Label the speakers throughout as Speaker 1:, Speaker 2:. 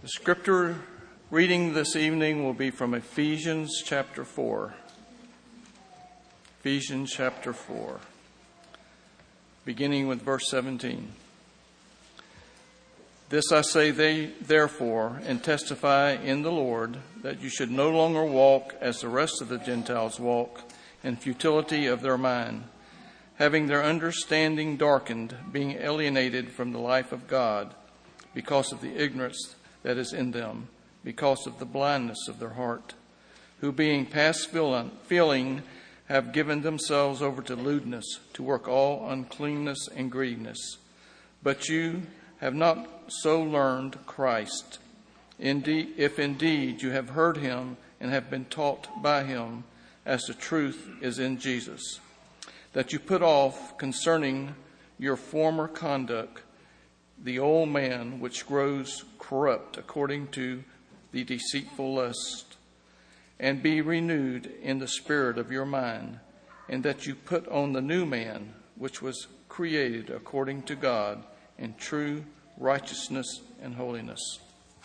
Speaker 1: The scripture reading this evening will be from Ephesians chapter 4. Ephesians chapter 4, beginning with verse 17. This I say therefore, and testify in the Lord, that you should no longer walk as the rest of the Gentiles walk, in futility of their mind, having their understanding darkened, being alienated from the life of God, because of the ignorance that is in them, because of the blindness of their heart, who being past feeling have given themselves over to lewdness, to work all uncleanness and greediness. But you have not so learned Christ. Indeed, if indeed you have heard him and have been taught by him, as the truth is in Jesus, that you put off concerning your former conduct the old man which grows corrupt according to the deceitful lust, and be renewed in the spirit of your mind, and that you put on the new man which was created according to God in true righteousness and holiness.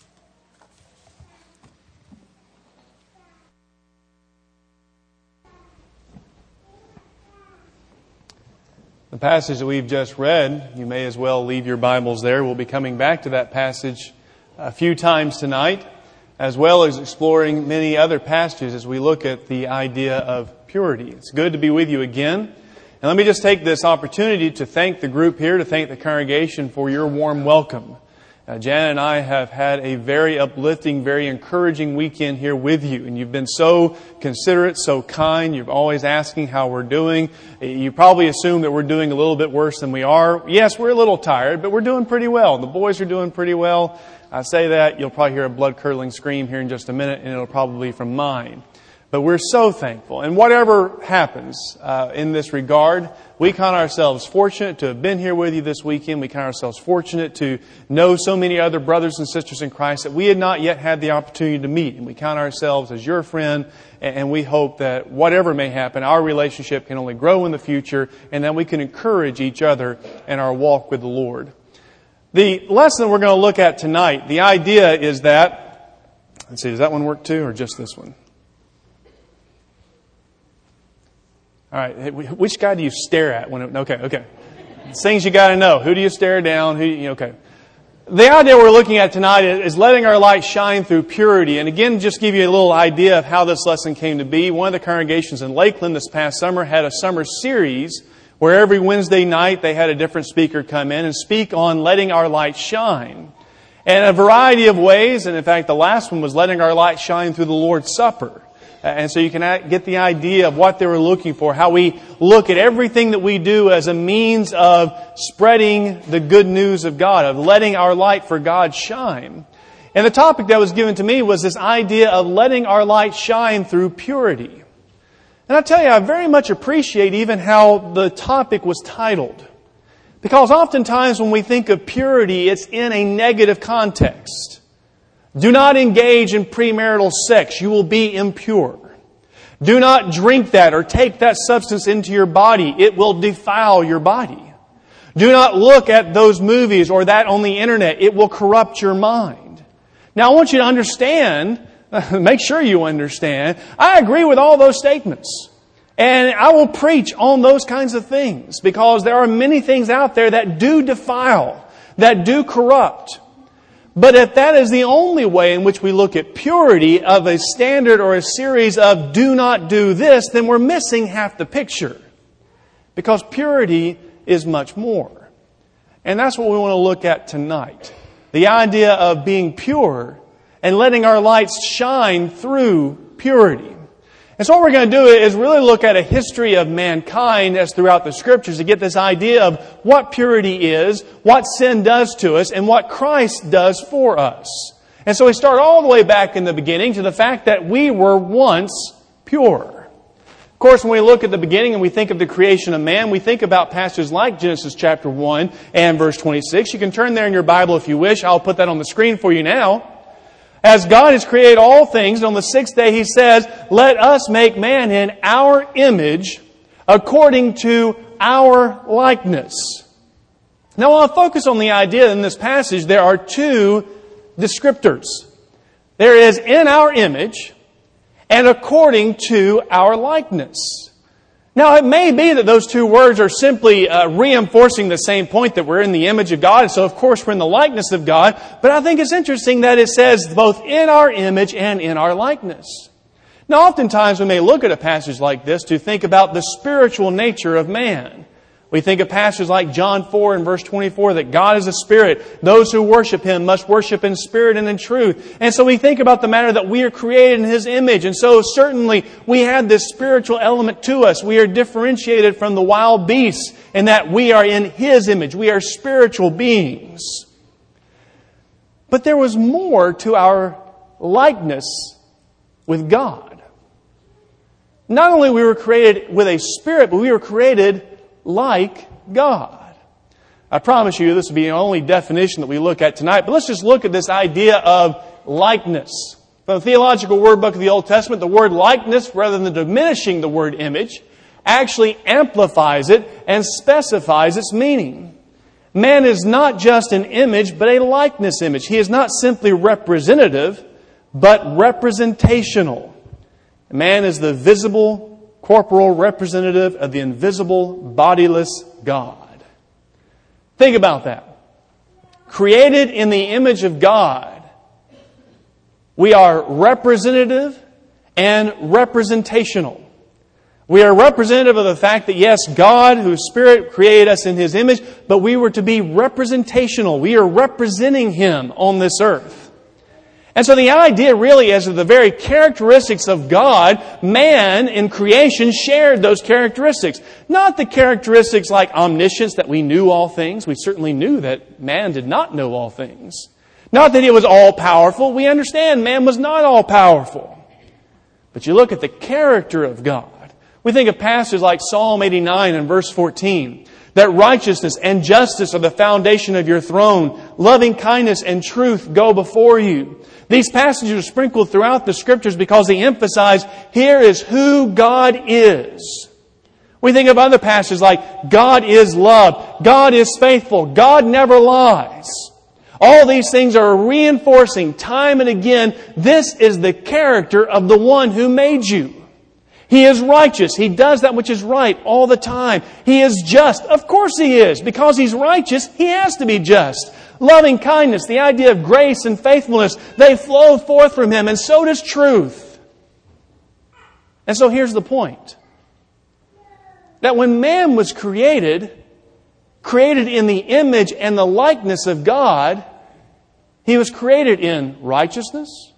Speaker 2: The passage that we've just read, you may as well leave your Bibles there. We'll be coming back to that passage a few times tonight, as well as exploring many other passages as we look at the idea of purity. It's good to be with you again. And let me just take this opportunity to thank the group here, to thank the congregation for your warm welcome. Jan and I have had a very uplifting, very encouraging weekend here with you. And you've been so considerate, so kind. You're always asking how we're doing. You probably assume that we're doing a little bit worse than we are. Yes, we're a little tired, but we're doing pretty well. The boys are doing pretty well. I say that, you'll probably hear a blood-curdling scream here in just a minute, and it'll probably be from mine. But we're so thankful. And whatever happens in this regard, we count ourselves fortunate to have been here with you this weekend. We count ourselves fortunate to know so many other brothers and sisters in Christ that we had not yet had the opportunity to meet. And we count ourselves as your friend, and we hope that whatever may happen, our relationship can only grow in the future, and that we can encourage each other in our walk with the Lord. The lesson we're going to look at tonight, the idea is that, let's see, does that one work too, or just this one? All right, which guy do you stare at? Okay. It's things you got to know. Who do you stare down? Okay. The idea we're looking at tonight is letting our light shine through purity. And again, just give you a little idea of how this lesson came to be. One of the congregations in Lakeland this past summer had a summer series where every Wednesday night they had a different speaker come in and speak on letting our light shine. And a variety of ways, and in fact the last one was letting our light shine through the Lord's Supper. And so you can get the idea of what they were looking for, how we look at everything that we do as a means of spreading the good news of God, of letting our light for God shine. And the topic that was given to me was this idea of letting our light shine through purity. And I tell you, I very much appreciate even how the topic was titled. Because oftentimes when we think of purity, it's in a negative context. Do not engage in premarital sex. You will be impure. Do not drink that or take that substance into your body. It will defile your body. Do not look at those movies or that on the internet. It will corrupt your mind. Now I want you to understand, make sure you understand, I agree with all those statements. And I will preach on those kinds of things because there are many things out there that do defile, that do corrupt. But if that is the only way in which we look at purity of a standard or a series of do not do this, then we're missing half the picture. Because purity is much more. And that's what we want to look at tonight. The idea of being pure and letting our lights shine through purity. And so what we're going to do is really look at a history of mankind as throughout the Scriptures to get this idea of what purity is, what sin does to us, and what Christ does for us. And so we start all the way back in the beginning to the fact that we were once pure. Of course, when we look at the beginning and we think of the creation of man, we think about passages like Genesis chapter 1 and verse 26. You can turn there in your Bible if you wish. I'll put that on the screen for you now. As God has created all things, and on the sixth day He says, let us make man in our image according to our likeness. Now, I want to focus on the idea in this passage there are two descriptors. There is in our image and according to our likeness. Now, it may be that those two words are simply reinforcing the same point that we're in the image of God, and so of course we're in the likeness of God, but I think it's interesting that it says both in our image and in our likeness. Now, oftentimes we may look at a passage like this to think about the spiritual nature of man. We think of passages like John 4 and verse 24, that God is a spirit. Those who worship Him must worship in spirit and in truth. And so we think about the matter that we are created in His image. And so certainly we have this spiritual element to us. We are differentiated from the wild beasts in that we are in His image. We are spiritual beings. But there was more to our likeness with God. Not only we were created with a spirit, but we were created like God. I promise you this will be the only definition that we look at tonight, but let's just look at this idea of likeness. From the Theological Word Book of the Old Testament, the word likeness, rather than diminishing the word image, actually amplifies it and specifies its meaning. Man is not just an image, but a likeness image. He is not simply representative, but representational. Man is the visible corporal representative of the invisible, bodiless God. Think about that. Created in the image of God, we are representative and representational. We are representative of the fact that, yes, God, whose Spirit created us in His image, but we were to be representational. We are representing Him on this earth. And so the idea really is that the very characteristics of God, man in creation shared those characteristics. Not the characteristics like omniscience, that we knew all things. We certainly knew that man did not know all things. Not that He was all-powerful. We understand man was not all-powerful. But you look at the character of God. We think of passages like Psalm 89 and verse 14. That righteousness and justice are the foundation of your throne. Loving kindness and truth go before you. These passages are sprinkled throughout the Scriptures because they emphasize here is who God is. We think of other passages like God is love, God is faithful, God never lies. All these things are reinforcing time and again, this is the character of the one who made you. He is righteous. He does that which is right all the time. He is just. Of course He is. Because He's righteous, He has to be just. Loving kindness, the idea of grace and faithfulness, they flow forth from Him, and so does truth. And so here's the point. That when man was created in the image and the likeness of God, he was created in righteousness,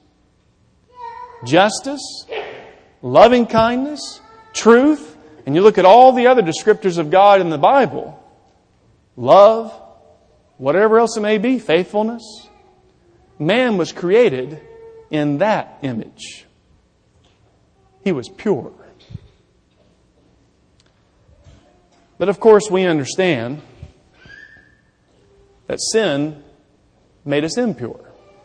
Speaker 2: justice, loving kindness, truth, and you look at all the other descriptors of God in the Bible, love, whatever else it may be, faithfulness. Man was created in that image. He was pure. But of course we understand that sin made us impure.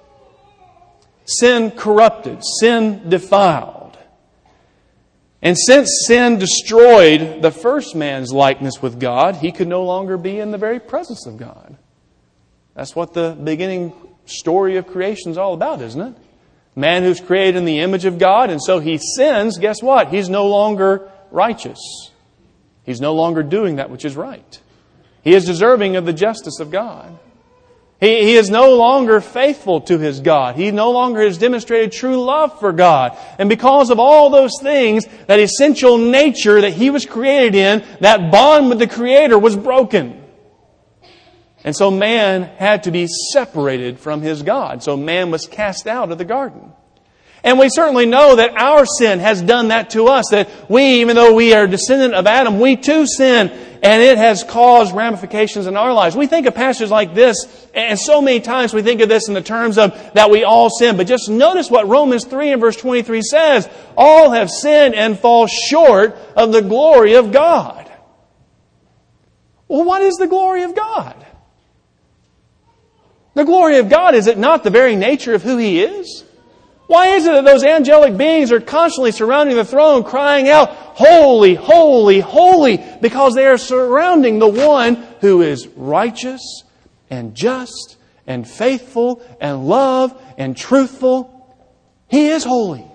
Speaker 2: Sin corrupted. Sin defiled. And since sin destroyed the first man's likeness with God, he could no longer be in the very presence of God. That's what the beginning story of creation is all about, isn't it? Man who's created in the image of God, and so he sins, guess what? He's no longer righteous. He's no longer doing that which is right. He is deserving of the justice of God. He is no longer faithful to his God. He no longer has demonstrated true love for God. And because of all those things, that essential nature that he was created in, that bond with the Creator was broken. And so man had to be separated from his God. So man was cast out of the garden. And we certainly know that our sin has done that to us. That we, even though we are a descendant of Adam, we too sin. And it has caused ramifications in our lives. We think of passages like this, and so many times we think of this in the terms of that we all sin. But just notice what Romans 3 and verse 23 says. All have sinned and fall short of the glory of God. Well, what is the glory of God? The glory of God, is it not the very nature of who He is? Why is it that those angelic beings are constantly surrounding the throne crying out, holy, holy, holy, because they are surrounding the one who is righteous and just and faithful and love and truthful. He is holy.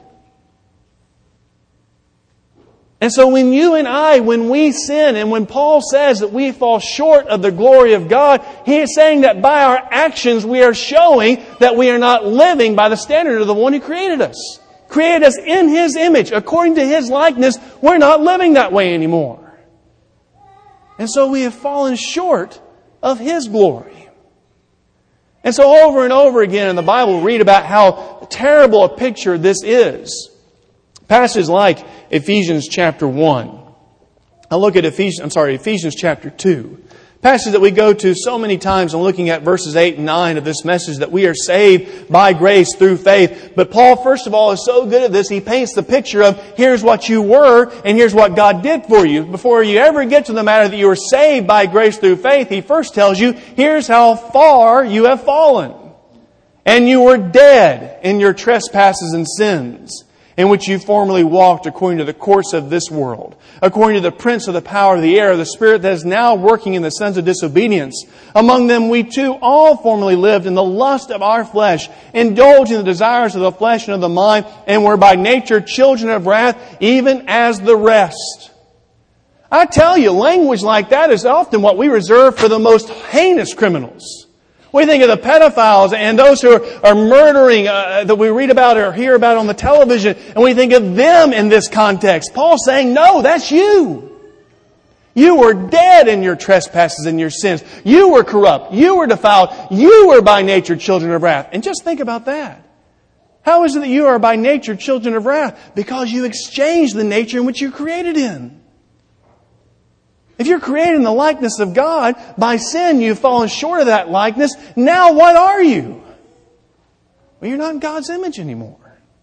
Speaker 2: And so when you and I, when we sin, and when Paul says that we fall short of the glory of God, he is saying that by our actions we are showing that we are not living by the standard of the one who created us. Created us in His image, according to His likeness. We're not living that way anymore. And so we have fallen short of His glory. And so over and over again in the Bible we read about how terrible a picture this is. Passages like Ephesians chapter 1. I'll look at Ephesians chapter 2. Passage that we go to so many times and looking at verses 8 and 9 of this message that we are saved by grace through faith. But Paul, first of all, is so good at this. He paints the picture of here's what you were and here's what God did for you. Before you ever get to the matter that you were saved by grace through faith, he first tells you here's how far you have fallen. And you were dead in your trespasses and sins, in which you formerly walked according to the course of this world, according to the prince of the power of the air, the spirit that is now working in the sons of disobedience. Among them we too all formerly lived in the lust of our flesh, indulging the desires of the flesh and of the mind, and were by nature children of wrath, even as the rest. I tell you, language like that is often what we reserve for the most heinous criminals. We think of the pedophiles and those who are murdering that we read about or hear about on the television, and we think of them in this context. Paul's saying, no, that's you. You were dead in your trespasses and your sins. You were corrupt. You were defiled. You were by nature children of wrath. And just think about that. How is it that you are by nature children of wrath? Because you exchanged the nature in which you're created in. If you're created in the likeness of God, by sin you've fallen short of that likeness. Now what are you? Well, you're not in God's image anymore.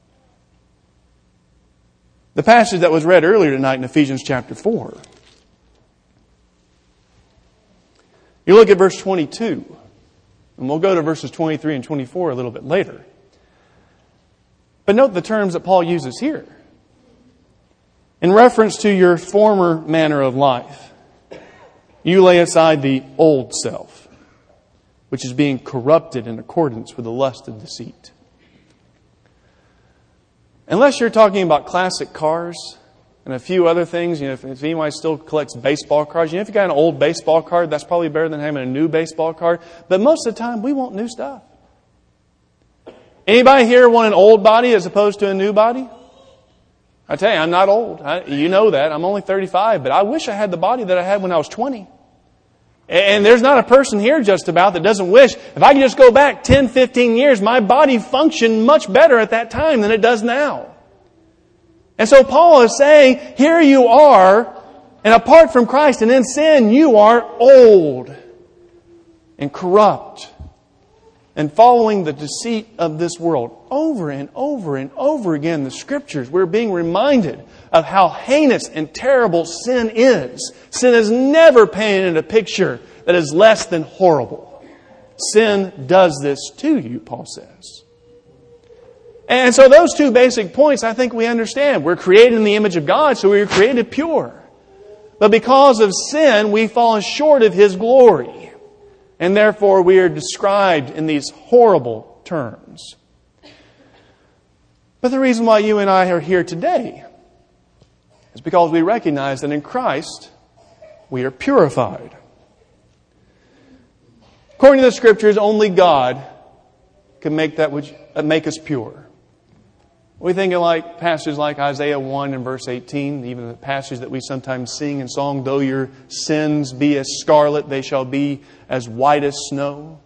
Speaker 2: The passage that was read earlier tonight in Ephesians chapter 4. You look at verse 22. And we'll go to verses 23 and 24 a little bit later. But note the terms that Paul uses here. In reference to your former manner of life, you lay aside the old self, which is being corrupted in accordance with the lust of deceit. Unless you're talking about classic cars and a few other things, if anyone still collects baseball cards, if you got an old baseball card, that's probably better than having a new baseball card. But most of the time, we want new stuff. Anybody here want an old body as opposed to a new body? I tell you, I'm not old. You know that. I'm only 35, but I wish I had the body that I had when I was 20. And there's not a person here just about that doesn't wish, if I could just go back 10, 15 years, my body functioned much better at that time than it does now. And so Paul is saying, here you are, and apart from Christ and in sin, you are old and corrupt and following the deceit of this world. Over and over and over again, the Scriptures, we're being reminded of how heinous and terrible sin is. Sin has never painted a picture that is less than horrible. Sin does this to you, Paul says. And so those two basic points I think we understand. We're created in the image of God, so we were created pure. But because of sin, we've fallen short of His glory. And therefore we are described in these horrible terms. But the reason why you and I are here today is because we recognize that in Christ we are purified. According to the Scriptures, only God can make us pure. We think of like passages like Isaiah 1 and verse 18, even the passage that we sometimes sing in song, though your sins be as scarlet, they shall be as white as snow.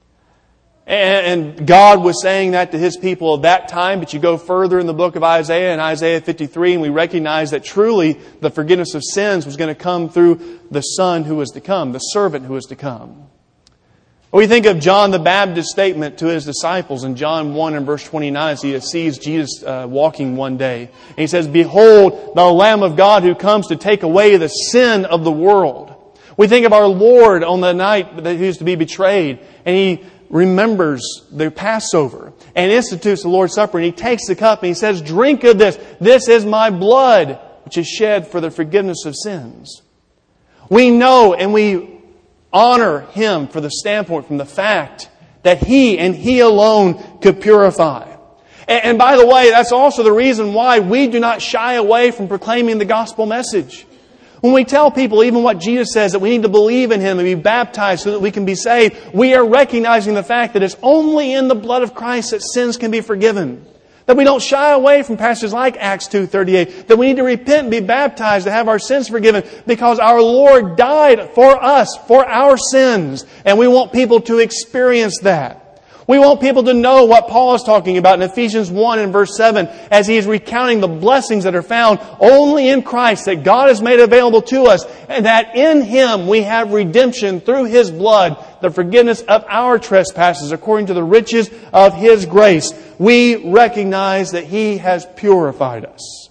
Speaker 2: And God was saying that to His people of that time, but you go further in the book of Isaiah, in Isaiah 53, and we recognize that truly the forgiveness of sins was going to come through the Son who was to come, the servant who was to come. We think of John the Baptist's statement to his disciples in John 1 and verse 29 as he sees Jesus walking one day. And he says, "Behold, the Lamb of God who comes to take away the sin of the world." We think of our Lord on the night that He was to be betrayed, and He remembers the Passover and institutes the Lord's Supper, and He takes the cup and He says, "Drink of this. This is my blood, which is shed for the forgiveness of sins." We know and we honor Him for the standpoint, from the fact that He and He alone could purify. And by the way, that's also the reason why we do not shy away from proclaiming the gospel message. When we tell people even what Jesus says, that we need to believe in Him and be baptized so that we can be saved, we are recognizing the fact that it's only in the blood of Christ that sins can be forgiven. That we don't shy away from passages like Acts 2:38. That we need to repent and be baptized to have our sins forgiven because our Lord died for us, for our sins. And we want people to experience that. We want people to know what Paul is talking about in Ephesians 1 and verse 7 as he is recounting the blessings that are found only in Christ, that God has made available to us, and that in Him we have redemption through His blood, the forgiveness of our trespasses according to the riches of His grace. We recognize that He has purified us.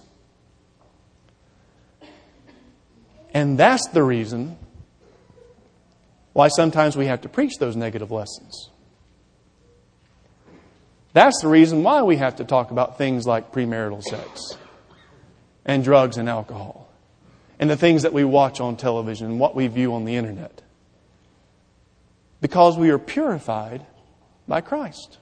Speaker 2: And that's the reason why sometimes we have to preach those negative lessons. That's the reason why we have to talk about things like premarital sex and drugs and alcohol and the things that we watch on television and what we view on the internet. Because we are purified by Christ.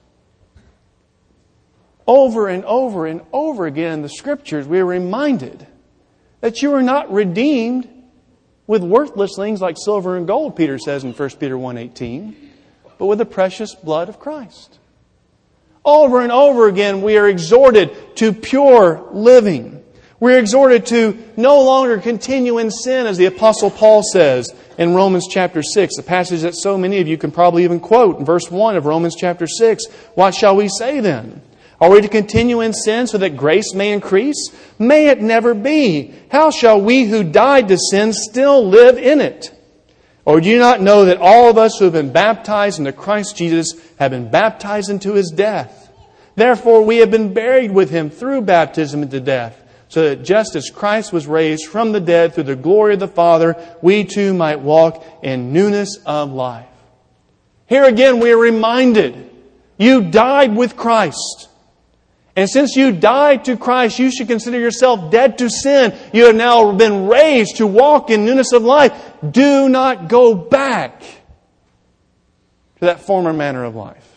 Speaker 2: Over and over and over again in the Scriptures, we are reminded that you are not redeemed with worthless things like silver and gold, Peter says in 1 Peter 1:18, but with the precious blood of Christ. Over and over again, we are exhorted to pure living. We're exhorted to no longer continue in sin, as the Apostle Paul says in Romans chapter 6, a passage that so many of you can probably even quote in verse 1 of Romans chapter 6. What shall we say then? Are we to continue in sin so that grace may increase? May it never be. How shall we who died to sin still live in it? Or do you not know that all of us who have been baptized into Christ Jesus have been baptized into His death? Therefore we have been buried with Him through baptism into death, so that just as Christ was raised from the dead through the glory of the Father, we too might walk in newness of life. Here again we are reminded, you died with Christ. And since you died to Christ, you should consider yourself dead to sin. You have now been raised to walk in newness of life. Do not go back to that former manner of life.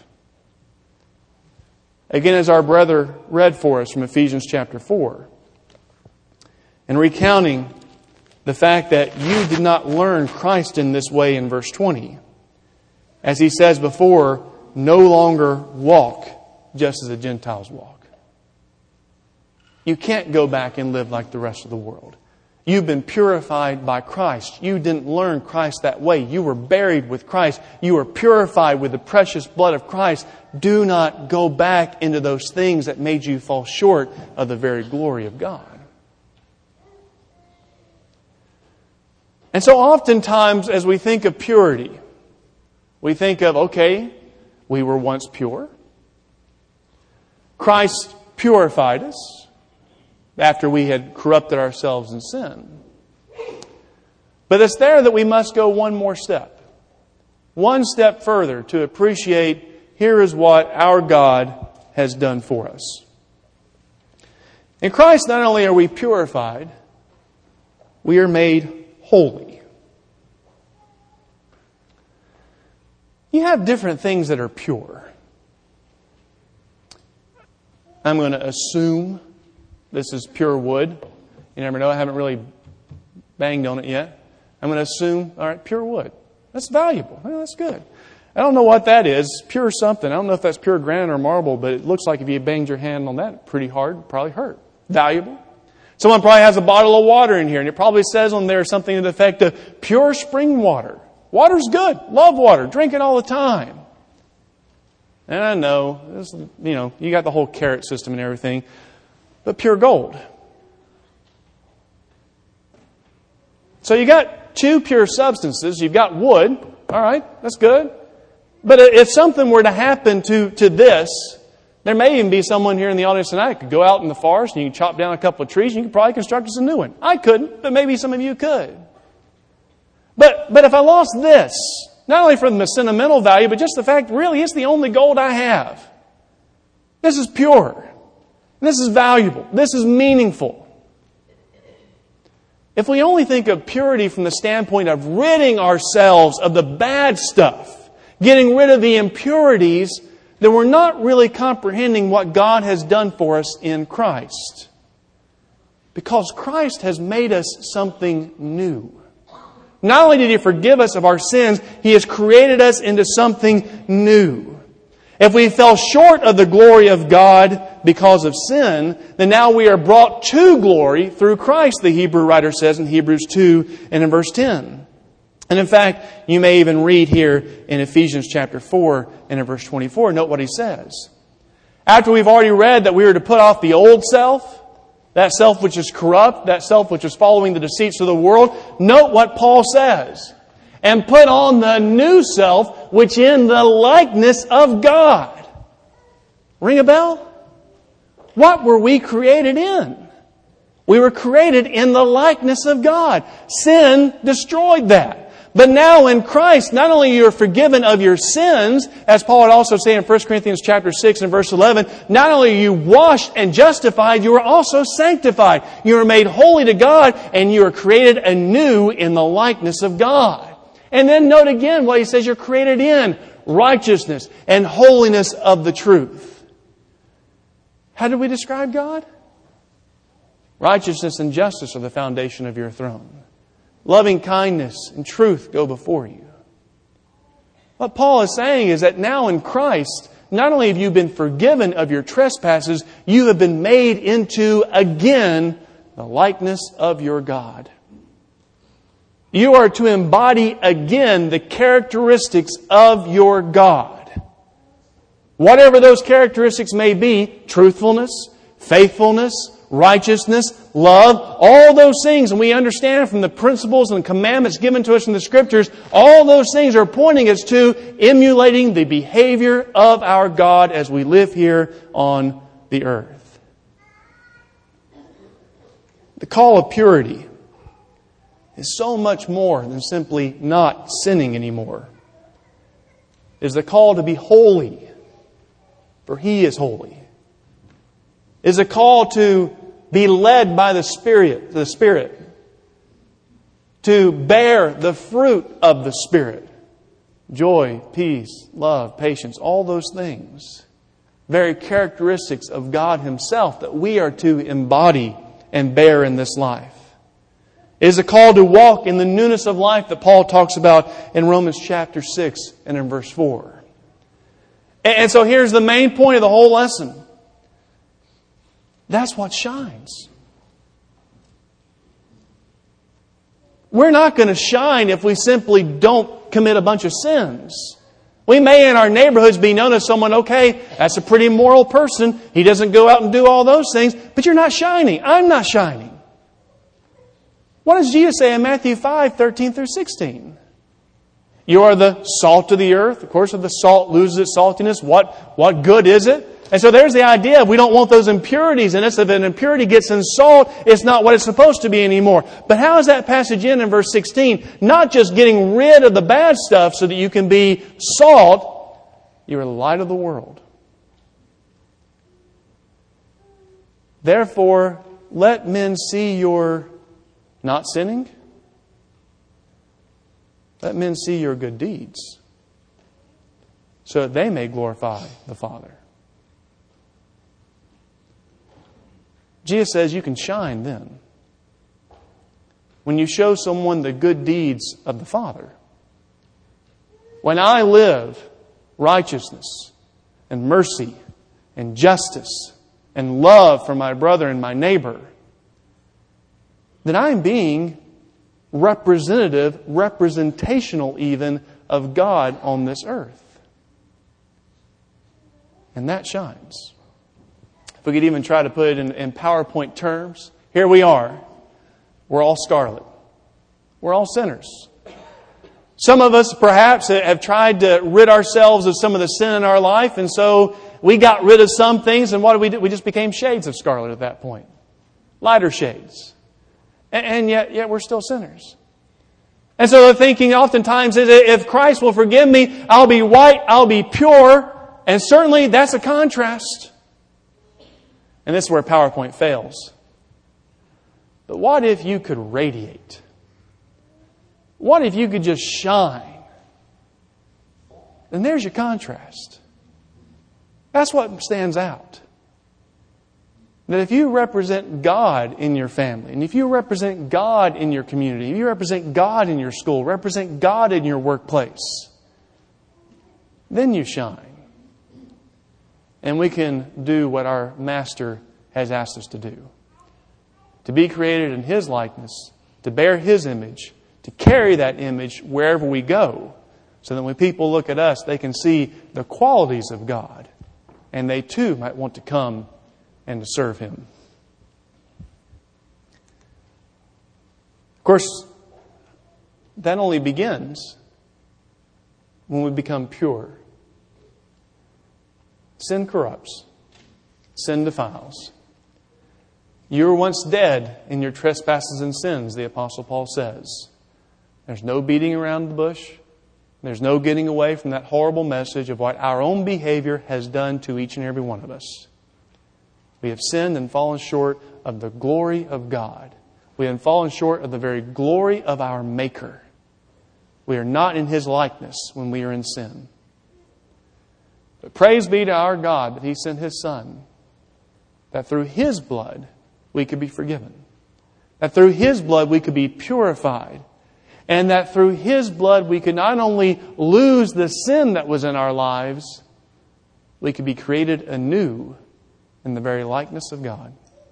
Speaker 2: Again, as our brother read for us from Ephesians chapter 4, and recounting the fact that you did not learn Christ in this way in verse 20, as he says before, no longer walk just as the Gentiles walk. You can't go back and live like the rest of the world. You've been purified by Christ. You didn't learn Christ that way. You were buried with Christ. You were purified with the precious blood of Christ. Do not go back into those things that made you fall short of the very glory of God. And so oftentimes as we think of purity, we think of, okay, we were once pure. Christ purified us after we had corrupted ourselves in sin. But it's there that we must go one more step. One step further to appreciate here is what our God has done for us. In Christ, not only are we purified, we are made holy. You have different things that are pure. I'm going to assume this is pure wood. You never know. I haven't really banged on it yet. I'm going to assume, all right, pure wood. That's valuable. Well, that's good. I don't know what that is. Pure something. I don't know if that's pure granite or marble, but it looks like if you banged your hand on that pretty hard, it'd probably hurt. Valuable. Someone probably has a bottle of water in here, and it probably says on there something to the effect of pure spring water. Water's good. Love water. Drink it all the time. And I know, this, you got the whole carat system and everything. But pure gold. So you got two pure substances. You've got wood. All right, that's good. But if something were to happen to this, there may even be someone here in the audience tonight who could go out in the forest and you can chop down a couple of trees and you could probably construct us a new one. I couldn't, but maybe some of you could. But if I lost this, not only from the sentimental value, but just the fact really it's the only gold I have. This is pure. This is valuable. This is meaningful. If we only think of purity from the standpoint of ridding ourselves of the bad stuff, getting rid of the impurities, then we're not really comprehending what God has done for us in Christ. Because Christ has made us something new. Not only did He forgive us of our sins, He has created us into something new. If we fell short of the glory of God because of sin, then now we are brought to glory through Christ, the Hebrew writer says in Hebrews 2 and in verse 10. And in fact, you may even read here in Ephesians chapter 4 and in verse 24, note what he says. After we've already read that we are to put off the old self, that self which is corrupt, that self which is following the deceits of the world, note what Paul says. And put on the new self, which in the likeness of God. Ring a bell? What were we created in? We were created in the likeness of God. Sin destroyed that. But now in Christ, not only you are forgiven of your sins, as Paul would also say in 1 Corinthians chapter 6 and verse 11, not only are you washed and justified, you are also sanctified. You are made holy to God, and you are created anew in the likeness of God. And then note again what he says you're created in: righteousness and holiness of the truth. How do we describe God? Righteousness and justice are the foundation of your throne. Loving kindness and truth go before you. What Paul is saying is that now in Christ, not only have you been forgiven of your trespasses, you have been made into, again, the likeness of your God. You are to embody again the characteristics of your God. Whatever those characteristics may be, truthfulness, faithfulness, righteousness, love, all those things, and we understand from the principles and commandments given to us in the Scriptures, all those things are pointing us to emulating the behavior of our God as we live here on the earth. The call of purity is so much more than simply not sinning anymore. It is the call to be holy, for He is holy. It is a call to be led by the Spirit, to bear the fruit of the Spirit. Joy, peace, love, patience, all those things. Very characteristics of God Himself that we are to embody and bear in this life. It is a call to walk in the newness of life that Paul talks about in Romans chapter 6 and in verse 4. And so here's the main point of the whole lesson. That's what shines. We're not going to shine if we simply don't commit a bunch of sins. We may in our neighborhoods be known as someone, okay, that's a pretty moral person. He doesn't go out and do all those things. But you're not shining. I'm not shining. What does Jesus say in Matthew 5, 13 through 16? You are the salt of the earth. Of course, if the salt loses its saltiness, what good is it? And so there's the idea of we don't want those impurities in us. If an impurity gets in salt, it's not what it's supposed to be anymore. But how is that passage in verse 16? Not just getting rid of the bad stuff so that you can be salt. You are the light of the world. Therefore, let men see your not sinning. Let men see your good deeds so that they may glorify the Father. Jesus says you can shine then when you show someone the good deeds of the Father. When I live righteousness and mercy and justice and love for my brother and my neighbor, then I'm being representational even of God on this earth. And that shines. If we could even try to put it in PowerPoint terms, here we are. We're all scarlet. We're all sinners. Some of us perhaps have tried to rid ourselves of some of the sin in our life, and so we got rid of some things, and what did we do? We just became shades of scarlet at that point. Lighter shades. And yet we're still sinners. And so the thinking oftentimes is, if Christ will forgive me, I'll be white, I'll be pure. And certainly that's a contrast. And this is where PowerPoint fails. But what if you could radiate? What if you could just shine? And there's your contrast. That's what stands out. That if you represent God in your family, and if you represent God in your community, if you represent God in your school, represent God in your workplace, then you shine. And we can do what our Master has asked us to do. To be created in His likeness, to bear His image, to carry that image wherever we go, so that when people look at us, they can see the qualities of God, and they too might want to come and to serve Him. Of course, that only begins when we become pure. Sin corrupts. Sin defiles. You were once dead in your trespasses and sins, the Apostle Paul says. There's no beating around the bush. There's no getting away from that horrible message of what our own behavior has done to each and every one of us. We have sinned and fallen short of the glory of God. We have fallen short of the very glory of our Maker. We are not in His likeness when we are in sin. But praise be to our God that He sent His Son, that through His blood we could be forgiven, that through His blood we could be purified, and that through His blood we could not only lose the sin that was in our lives, we could be created anew in the very likeness of God.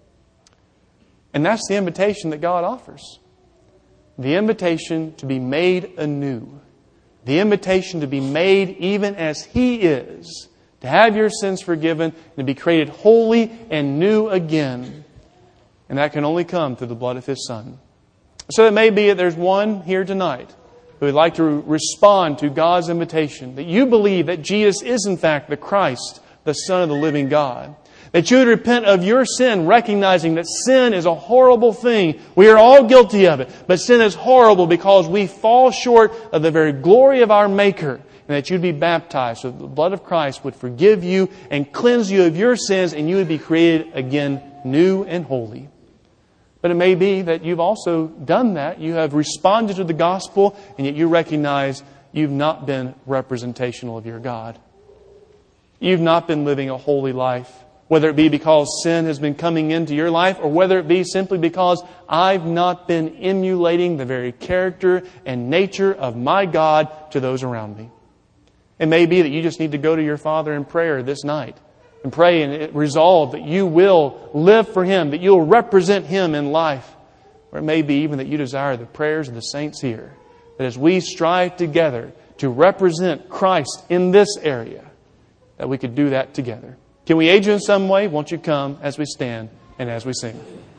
Speaker 2: And that's the invitation that God offers. The invitation to be made anew. The invitation to be made even as He is. To have your sins forgiven and to be created holy and new again. And that can only come through the blood of His Son. So it may be that there's one here tonight who would like to respond to God's invitation. That you believe that Jesus is in fact the Christ, the Son of the living God. That you would repent of your sin, recognizing that sin is a horrible thing. We are all guilty of it. But sin is horrible because we fall short of the very glory of our Maker. And that you'd be baptized so that the blood of Christ would forgive you and cleanse you of your sins, and you would be created again new and holy. But it may be that you've also done that. You have responded to the gospel, and yet you recognize you've not been representational of your God. You've not been living a holy life. Whether it be because sin has been coming into your life, or whether it be simply because I've not been emulating the very character and nature of my God to those around me. It may be that you just need to go to your Father in prayer this night and pray and resolve that you will live for Him, that you'll represent Him in life. Or it may be even that you desire the prayers of the saints here, that as we strive together to represent Christ in this area, that we could do that together. Can we aid you in some way? Won't you come as we stand and as we sing?